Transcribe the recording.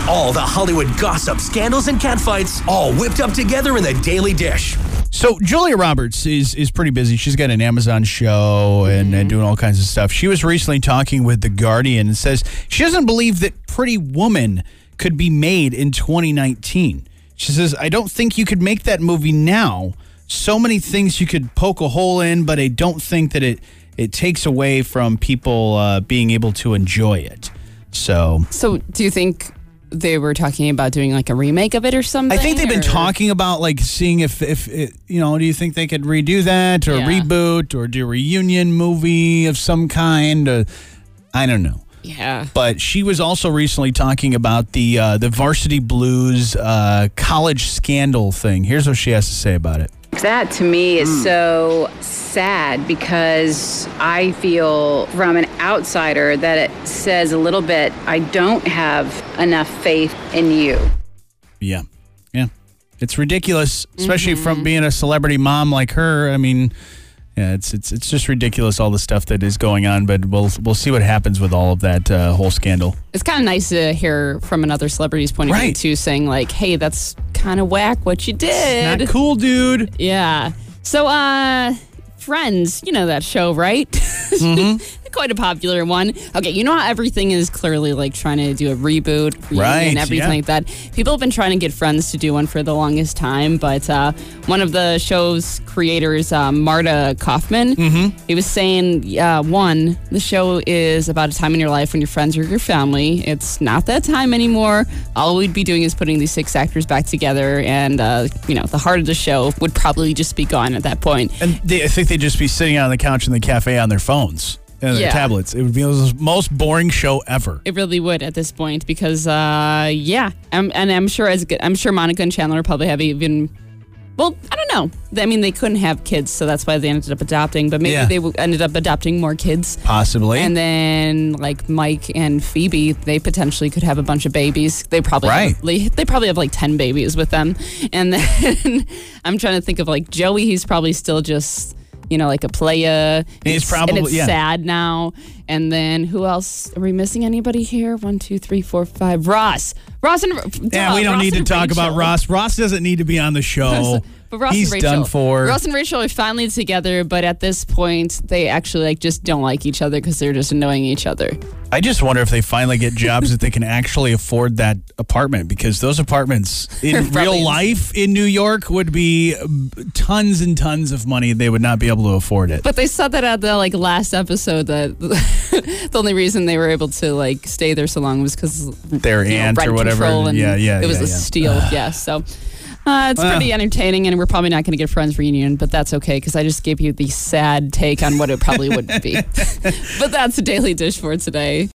All the Hollywood gossip, scandals, and catfights, all whipped up together in the Daily Dish. So Julia Roberts is pretty busy. She's got an Amazon show and doing all kinds of stuff. She was recently talking with The Guardian and says she doesn't believe that Pretty Woman could be made in 2019. She says, I don't think you could make that movie now. So many things you could poke a hole in, but I don't think that it takes away from people being able to enjoy it. So do you think they were talking about doing like a remake of it or something? I think they've been talking about like seeing if it, do you think they could redo that or reboot or do a reunion movie of some kind? I don't know. Yeah. But she was also recently talking about the Varsity Blues college scandal thing. Here's what she has to say about it. That to me is so sad because I feel from an outsider that it says a little bit, I don't have enough faith in you. Yeah. It's ridiculous, especially from being a celebrity mom like her. I mean, yeah, it's just ridiculous, all the stuff that is going on, but we'll see what happens with all of that whole scandal. It's kind of nice to hear from another celebrity's point of view, too, saying like, hey, that's kind of whack what you did. Not cool, dude. Yeah. So, Friends, you know that show, right? Quite a popular one. Okay, you know how everything is clearly like trying to do a reboot, and everything like that. People have been trying to get Friends to do one for the longest time, but one of the show's creators, Marta Kaufman, he was saying, the show is about a time in your life when your friends are your family. It's not that time anymore. All we'd be doing is putting these 6 actors back together, and the heart of the show would probably just be gone at that point. And I think they'd just be sitting out on the couch in the cafe on their phones. And their tablets. It would be the most boring show ever. It really would at this point because, I'm sure Monica and Chandler probably have even. Well, I don't know. I mean, they couldn't have kids, so that's why they ended up adopting. But maybe they ended up adopting more kids, possibly. And then, like Mike and Phoebe, they potentially could have a bunch of babies. They probably have like 10 babies with them. And then I'm trying to think of like Joey. He's probably still just, like a playa. He's probably, and it's sad now. And then who else? Are we missing anybody here? 1, 2, 3, 4, 5. Ross and we don't need to talk about Ross. Ross doesn't need to be on the show. But Ross He's and Rachel, done for. Ross and Rachel are finally together, but at this point, they actually just don't like each other because they're just annoying each other. I just wonder if they finally get jobs that they can actually afford that apartment, because those apartments in real life in New York would be tons and tons of money. They would not be able to afford it. But they said that at the last episode that the only reason they were able to stay there so long was because their aunt or whatever. It was a steal. So. It's pretty entertaining, and we're probably not going to get Friends reunion, but that's okay because I just gave you the sad take on what it probably would be. But that's a Daily Dish for today.